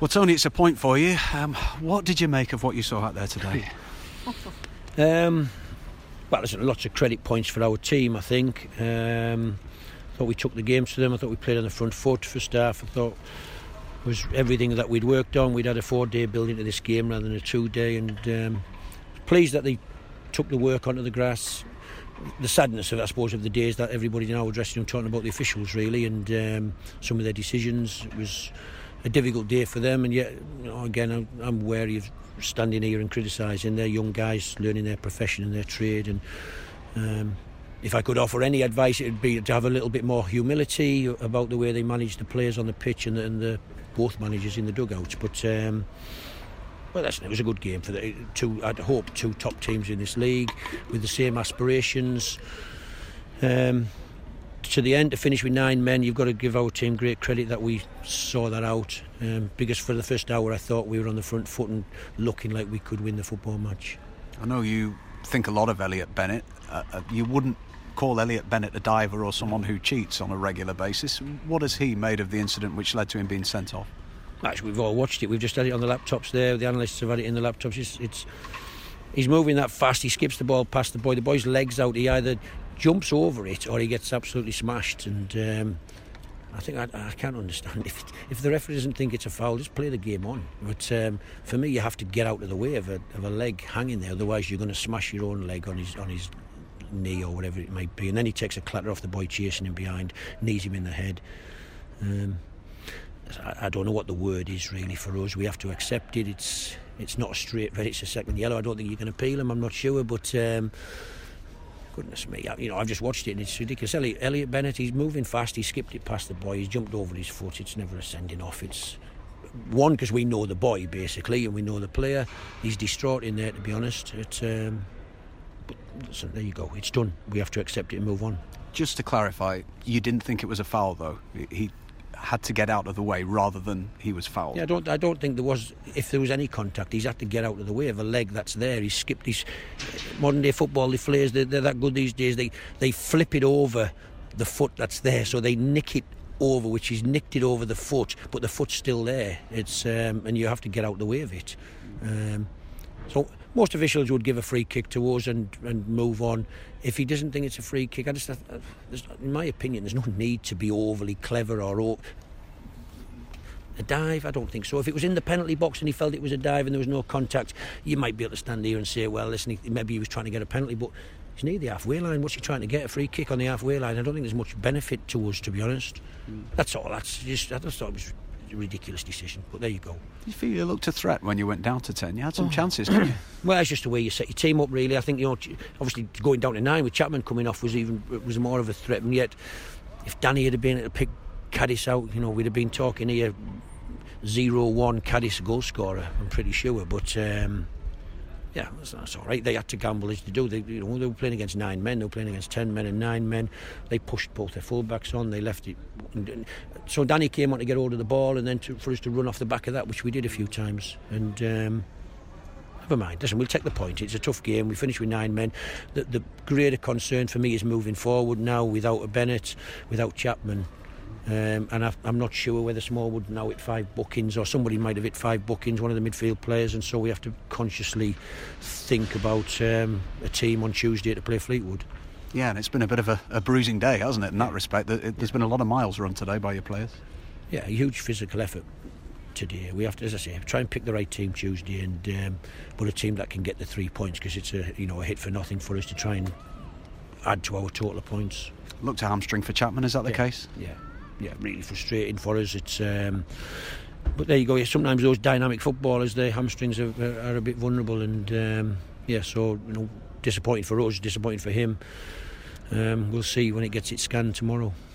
Well, Tony, it's a point for you. What did you make of what you saw out there today? Well, there's lots of credit points for our team, I think. I thought we took the game to them. I thought we played on the front foot for staff. I thought it was everything that we'd worked on. We'd had a 4-day build into this game rather than a 2-day, and pleased that they took the work onto the grass. The sadness of, I suppose, of the days that everybody in our dressing room talking about the officials, really, and some of their decisions. It was a difficult day for them, and yet, again, I'm wary of standing here and criticising. They're young guys learning their profession and their trade, and if I could offer any advice, it would be to have a little bit more humility about the way they manage the players on the pitch and the both managers in the dugouts. But well, it was a good game for the two. I'd hope two top teams in this league with the same aspirations. To the end, to finish with 9 men, you've got to give our team great credit that we saw that out, because for the first hour I thought we were on the front foot and looking like we could win the football match. I know you think a lot of Elliot Bennett. You wouldn't call Elliot Bennett a diver or someone who cheats on a regular basis. What has he made of the incident which led to him being sent off? Actually, we've all watched it. We've just had it on the laptops there. The analysts have had it in the laptops. He's moving that fast. He skips the ball past the boy. The boy's legs out. He either jumps over it or he gets absolutely smashed. And I think I can't understand. If the referee doesn't think it's a foul, just play the game on. But for me, you have to get out of the way of a leg hanging there. Otherwise, you're going to smash your own leg on his knee or whatever it might be. And then he takes a clatter off the boy chasing him behind, knees him in the head. I don't know what the word is really for us. We have to accept it. It's not a straight red, it's a second yellow. I don't think you can appeal him, I'm not sure, but goodness me, I've just watched it and it's ridiculous. Elliot Bennett, he's moving fast, he skipped it past the boy, he's jumped over his foot. It's never a sending off. It's one, because we know the boy basically and we know the player. He's distraught in there, to be honest. But listen, there you go, it's done. We have to accept it and move on. Just to clarify, you didn't think it was a foul though? He had to get out of the way rather than he was fouled. Yeah, I don't think there was. If there was any contact, he's had to get out of the way of a leg that's there. He's skipped his modern day football. The flares, they're that good these days. They flip it over the foot that's there, so they nick it over, which he's nicked it over the foot, but the foot's still there. It's and you have to get out of the way of it. So most officials would give a free kick to us and move on. If he doesn't think it's a free kick, in my opinion, there's no need to be overly clever or a dive. I don't think so. If it was in the penalty box and he felt it was a dive and there was no contact, you might be able to stand here and say, well, listen, maybe he was trying to get a penalty, but he's near the halfway line. What's he trying to get? A free kick on the halfway line? I don't think there's much benefit to us, to be honest. That's all. I just thought it was a ridiculous decision, but there you go. Did you feel you looked a threat when you went down to 10? You had some chances, didn't you? Well, it's just the way you set your team up, really. I think, obviously going down to 9 with Chapman coming off was more of a threat, and yet if Danny had been able to pick Cadiz out, we'd have been talking here 0-1 Cadiz goal scorer, I'm pretty sure. But yeah, that's all right. They had to gamble as they do. They were playing against 9 men. They were playing against 10 men and 9 men. They pushed both their fullbacks on. They left it. So Danny came on to get hold of the ball, and then for us to run off the back of that, which we did a few times. And never mind. Listen, we'll take the point. It's a tough game. We finished with 9 men. The greater concern for me is moving forward now without a Bennett, without Chapman. And I'm not sure whether Smallwood now hit 5 bookings, or somebody might have hit 5 bookings, one of the midfield players, and so we have to consciously think about a team on Tuesday to play Fleetwood. Yeah, and it's been a bit of a bruising day, hasn't it, in that respect? There's been a lot of miles run today by your players. Yeah, a huge physical effort today. We have to, as I say, try and pick the right team Tuesday, and but a team that can get the 3 points, because it's a hit for nothing for us to try and add to our total of points. Looked a hamstring for Chapman, is that the case? Yeah, really frustrating for us. It's but there you go. Sometimes those dynamic footballers, their hamstrings are a bit vulnerable, and so disappointing for us, disappointing for him. We'll see when it gets its scan tomorrow.